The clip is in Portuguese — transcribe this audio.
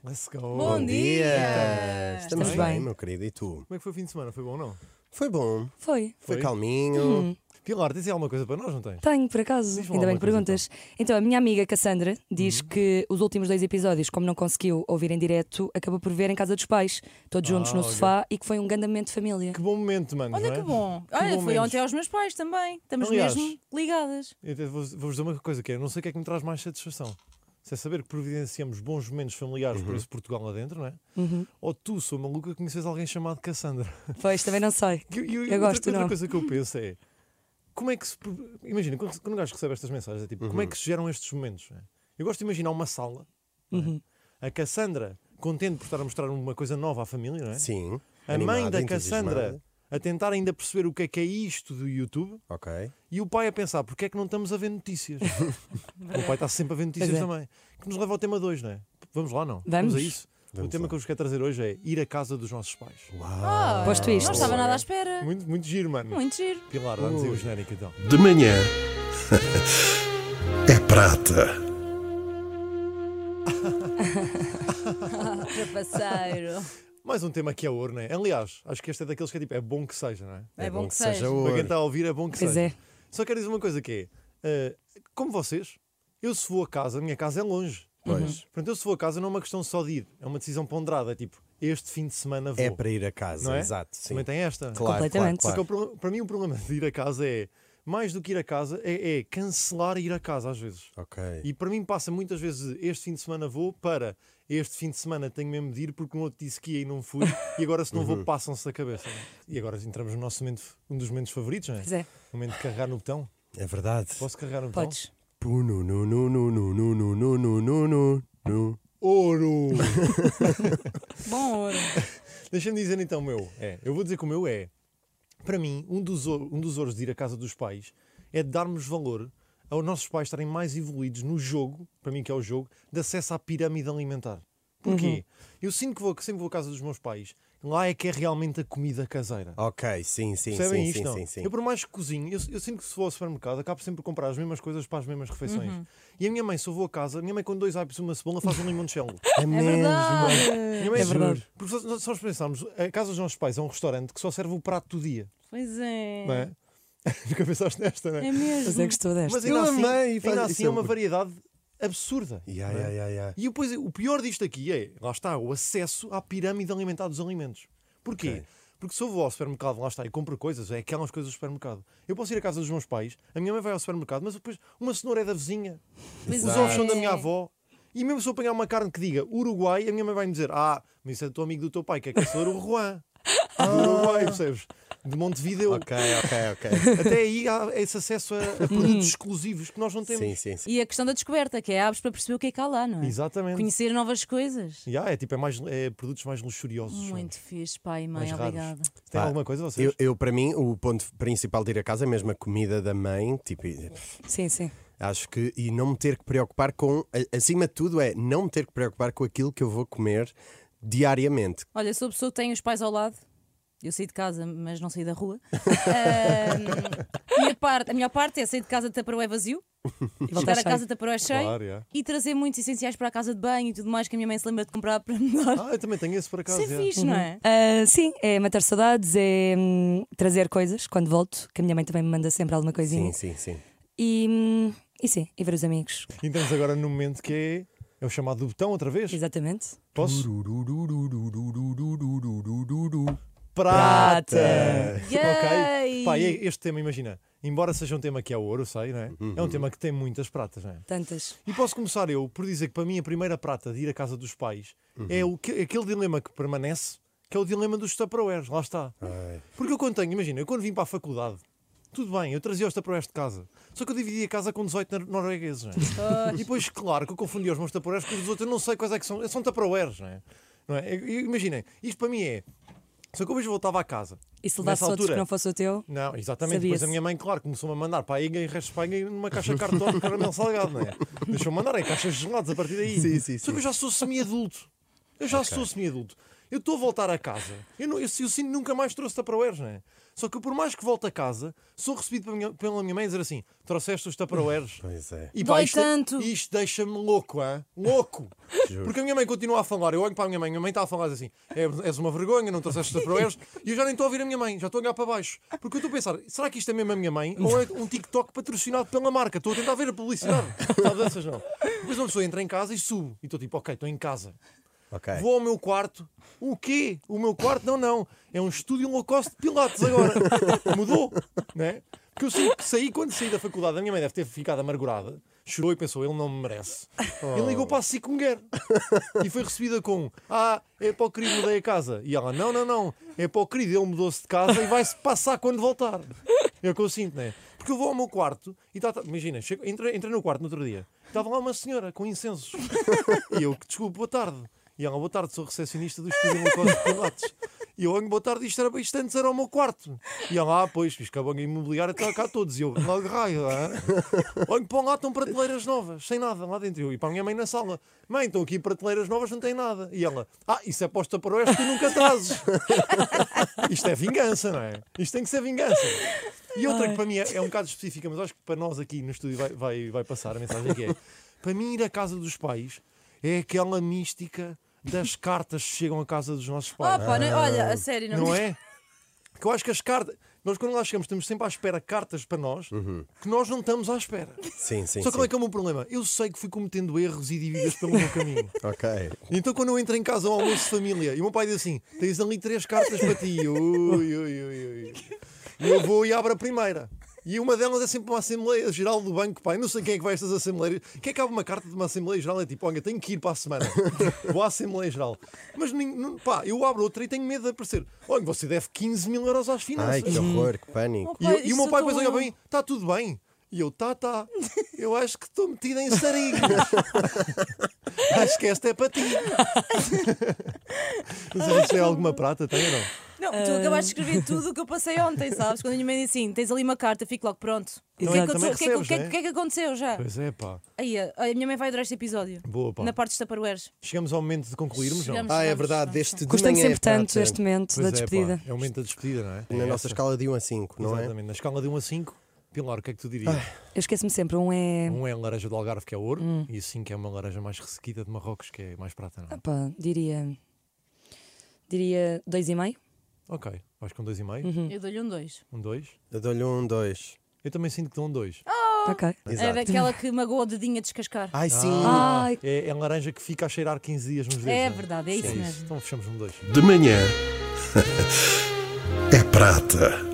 Let's go. Bom dia! Estamos Estamos bem, bem. meu querido, e tu? Como é que foi o fim de semana? Foi bom ou não? Foi bom, Foi. foi calminho. Pilar, tens aí alguma coisa para nós, não tens? Tenho, por acaso. Diz-me Ainda bem alguma que coisa, perguntas. Então, a minha amiga Cassandra diz que os últimos 2 episódios, como não conseguiu ouvir em direto, acabou por ver em casa dos pais, todos juntos no olha. sofá, e que foi um grande momento de família. Que bom momento, mano. Olha não é? que bom. Que Olha, bom foi menos. ontem aos meus pais também. Estamos Aliás, mesmo ligadas. Eu até vou-vos dizer uma coisa que é, não sei o que é que me traz mais satisfação. Se é saber que providenciamos bons momentos familiares por esse Portugal lá dentro, não é? Ou tu, sou maluca, conheces alguém chamado Cassandra. Pois, também não sei. Eu gosto do outra nome. coisa que eu penso é, como é que se... Imagina, quando um gajo recebe estas mensagens, é tipo, como é que se geram estes momentos? Não é? Eu gosto de imaginar uma sala, não é? A Cassandra, contente por estar a mostrar uma coisa nova à família, não é? Sim. A mãe animada, da Cassandra entusiasmada. a tentar ainda perceber o que é isto do YouTube. Ok. E o pai a pensar, porque é que não estamos a ver notícias? O pai está sempre a ver notícias Pois é. também. Que nos leva ao tema 2, não é? Vamos lá, não? Vamos. a isso? Vamos o tema lá. que eu vos quero trazer hoje é ir à casa dos nossos pais. Uau. Posto isto. Não estava nada à espera. Muito, muito giro, mano. Muito giro. Pilar, dá-nos aí o genérico então. De manhã é prata. Trapaceiro. Mais um tema que é ouro, não é? Aliás, acho que este é daqueles que é tipo, é bom que seja, não é? É bom que seja. Para quem ouro. está a ouvir, é bom que Pois seja. é. Só quero dizer uma coisa que é, como vocês, eu se vou a casa, a minha casa é longe. Pois. Portanto, eu se vou a casa não é uma questão só de ir, é uma decisão ponderada. É tipo, este fim de semana vou. É para ir a casa, Não é? exato. Sim. Também tem esta. Claro, Completamente. claro, Só claro. que para mim o problema de ir a casa é, mais do que ir a casa, é cancelar ir a casa às vezes. Ok. E para mim passa muitas vezes de este fim de semana vou para este fim de semana tenho mesmo de ir porque um outro disse que ia e não fui e agora se não vou passam-se da cabeça. não é? E agora entramos no nosso momento, um dos momentos favoritos, não é? Pois é. O momento de carregar no botão. É verdade. Posso carregar no botão? Podes. Puno, nu, nu, nu, nu, nu, nu, nu, nu, nu, nu, nu. Ouro! Bom ouro. Deixa-me dizer então o meu. Eu vou dizer que o meu é, para mim, um dos ouros de ir à casa dos pais é de darmos valor aos nossos pais estarem mais evoluídos no jogo, para mim que é o jogo, de acesso à pirâmide alimentar. Porquê? Eu sinto que sempre vou à casa dos meus pais, lá é que é realmente a comida caseira. Ok, sim, sim, Percebem sim, isto? sim, Não? sim, sim. Eu por mais que cozinho, eu sinto que se vou ao supermercado acabo sempre por comprar as mesmas coisas para as mesmas refeições. E a minha mãe, se eu vou a casa, a minha mãe com 2 apos e uma cebola faz um limoncello. É É mesmo. verdade. Minha mãe É verdade. Porque se nós pensarmos, a casa dos nossos pais é um restaurante que só serve o prato do dia. Pois é. Não é? Nunca pensaste nesta, não é? É mesmo. Mas é que gostou desta. Mas Eu ainda assim, amei, ainda faz- assim isso é é uma um- variedade absurda. Ya, não é? ya, ya, ya. E depois, o pior disto aqui é, lá está, o acesso à pirâmide alimentar dos alimentos. Porquê? Ok. Porque se eu vou ao supermercado, lá está, e compro coisas, é aquelas coisas do supermercado. Eu posso ir à casa dos meus pais, a minha mãe vai ao supermercado, mas depois uma cenoura é da vizinha, Pois os é. ovos são da minha avó. E mesmo se eu apanhar uma carne que diga Uruguai, a minha mãe vai me dizer, mas isso é do teu amigo do teu pai, que é caçador o Juan. Do Uruguai, percebes? De Montevideo. Ok, ok, ok. Até aí há esse acesso a produtos exclusivos que nós não temos. Sim, sim, sim. E a questão da descoberta, que é abres para perceber o que é que há lá, não é? Exatamente. Conhecer novas coisas. É produtos mais luxuriosos. Muito fixe, pai e mãe, Mais raros. obrigada. Tem Pá, alguma coisa vocês? Eu, para mim, o ponto principal de ir a casa é mesmo a comida da mãe. Tipo, Sim, sim. acho que. E não me ter que preocupar com. Acima de tudo, é não me ter que preocupar com aquilo que eu vou comer diariamente. Olha, sou a pessoa que tem os pais ao lado. Eu saí de casa, mas não saí da rua. E a melhor parte é sair de casa de Tupperware vazio, voltar a casa de Tupperware cheio Claro, é. e trazer muitos essenciais para a casa de banho e tudo mais que a minha mãe se lembra de comprar para me dar. Eu também tenho esse por acaso. Isso é é. fixe, não é? Sim, é matar saudades, é trazer coisas quando volto, que a minha mãe também me manda sempre alguma coisinha. Sim, sim, sim. E sim, e ver os amigos. E estamos agora no momento que é o chamado do botão outra vez. Exatamente. Posso? Prata. Ok. Yay! Pá, e este tema, imagina, embora seja um tema que é ouro, eu sei, não é? É um tema que tem muitas pratas, não é? Tantas. E posso começar eu por dizer que para mim a primeira prata de ir à casa dos pais é aquele dilema que permanece, que é o dilema dos Tupperwares, lá está. Porque eu quando tenho, imagina, eu quando vim para a faculdade, tudo bem, eu trazia os Tupperwares de casa, só que eu dividia a casa com 18 noruegueses, não é? E depois, claro, que eu confundia os meus Tupperwares com os outros, eu não sei quais é que são Tupperwares, não é? Não é? Imaginem, isto para mim é, só que eu hoje voltava à casa. E se levasse Nessa outros que altura- não fosse o teu? Não, exatamente. Sabia-se. Depois a minha mãe, claro, começou-me a mandar para a Iga e restos para a Iga numa caixa de cartão de caramelo salgado, não é? Deixou-me mandar em caixas geladas a partir daí. Sim, sim, Só que sim. eu já sou semi-adulto. Eu já sou semi-adulto. Eu estou a voltar a casa. Eu sinto nunca mais trouxe Tupperwares, não é? Só que eu, por mais que volte a casa, sou recebido pela minha mãe a dizer assim: trouxeste os Tupperwares. Pois é. E Dói isto, tanto. isto deixa-me louco, hein? Louco! Porque a minha mãe continua a falar. Eu olho para a minha mãe está a falar assim: és uma vergonha, não trouxeste os Tupperwares. E eu já nem estou a ouvir a minha mãe, já estou a olhar para baixo. Porque eu estou a pensar: será que isto é mesmo a minha mãe? Ou é um TikTok patrocinado pela marca? Estou a tentar ver a publicidade. Sabe dessas não? Depois uma pessoa entra em casa e subo. E estou tipo: ok, estou em casa. Okay. Vou ao meu quarto. O quê? O meu quarto? Não. É um estúdio low cost de Pilates agora. Mudou, não é? Porque eu sinto que quando saí da faculdade, a minha mãe deve ter ficado amargurada, chorou e pensou: ele não me merece. Ele ligou para a SIC Mulher e foi recebida com: é para o querido, mudei a casa. E ela: não, é para o querido, ele mudou-se de casa e vai-se passar quando voltar. É o que eu sinto, não é? Porque eu vou ao meu quarto e imagina, entrei no quarto no outro dia, estava lá uma senhora com incensos. E eu: desculpe, boa tarde. E ela: boa tarde, sou recepcionista do estúdio low cost de Pilates. E eu: olho, boa tarde, isto antes era o meu quarto. E ela: pois, fiz que a banca imobiliária está cá todos. E eu: logo raio, olho para lá, estão prateleiras novas, sem nada lá dentro. E para a minha mãe na sala: mãe, estão aqui prateleiras novas, não tem nada. E ela: isso é posta para o oeste, tu nunca trazes. Isto é vingança, não é? Isto tem que ser vingança. E outra que para mim é um bocado específica, mas acho que para nós aqui no estúdio vai passar a mensagem, que é: para mim, ir à casa dos pais é aquela mística das cartas que chegam à casa dos nossos pais. Olha, a sério, Não é? Que eu acho que as cartas... Nós, quando lá chegamos, estamos sempre à espera de cartas para nós que nós não estamos à espera. Sim. Só que qual é que é o meu problema? Eu sei que fui cometendo erros e dívidas pelo meu caminho. Ok. Então, quando eu entro em casa ao almoço de família e o meu pai diz assim: tens ali 3 cartas para ti. Ui. E eu vou e abro a primeira. E uma delas é sempre uma Assembleia Geral do Banco, pá. Eu não sei quem é que vai a estas Assembleias. Quem é que abre uma carta de uma Assembleia Geral? É tipo: olha, tenho que ir para a semana. Vou à Assembleia Geral. Mas, eu abro outra e tenho medo de aparecer: olha, você deve 15 mil euros às finanças. Ai, que horror, que pânico. E o meu pai depois olha para mim: está tudo bem? E eu: tá. Eu acho que estou metido em sarilhos. Acho que esta é para ti. Não sei se é alguma prata, tem ou não? Não, tu acabaste de escrever tudo o que eu passei ontem, sabes? Quando a minha mãe disse assim: tens ali uma carta, fico logo pronto. O que é que aconteceu já? Pois é, pá. Aí, a minha mãe vai adorar este episódio. Boa, pá. Na parte dos Tupperwares. Chegamos ao momento de concluirmos, não? É verdade, deste de Custa-me manhã sempre tanto este momento Pois da despedida. É o momento da despedida, não é? Na nossa escala de 1 a 5, não é? Exatamente. Na escala de 1 a 5, Pilar, o que é que tu dirias? Eu esqueço-me sempre, um é. 1 é a laranja do Algarve, que é ouro, e 5 é uma laranja mais ressequida de Marrocos, que é mais prata, não é? Opa, diria 2,5. Ok, vais com 2,5. Eu dou-lhe um 2. Um 2. Eu dou-lhe um 2. Eu também sinto que dou um 2. Ok. É daquela que magoou o dedinho a descascar. Ai, sim. Ai, É a laranja que fica a cheirar 15 dias nos dedos. É não verdade, é isso mesmo. Então fechamos um 2. De manhã é prata.